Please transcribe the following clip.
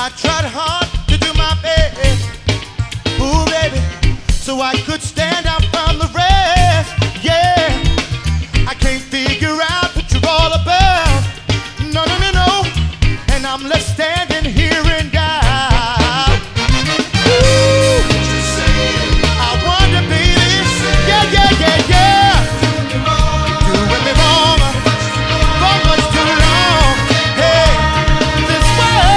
I tried hard to do my best, ooh baby, so I could stand out from the rest. Yeah, I can't figure out what you're all about. No, no, no, no. And I'm left standing here in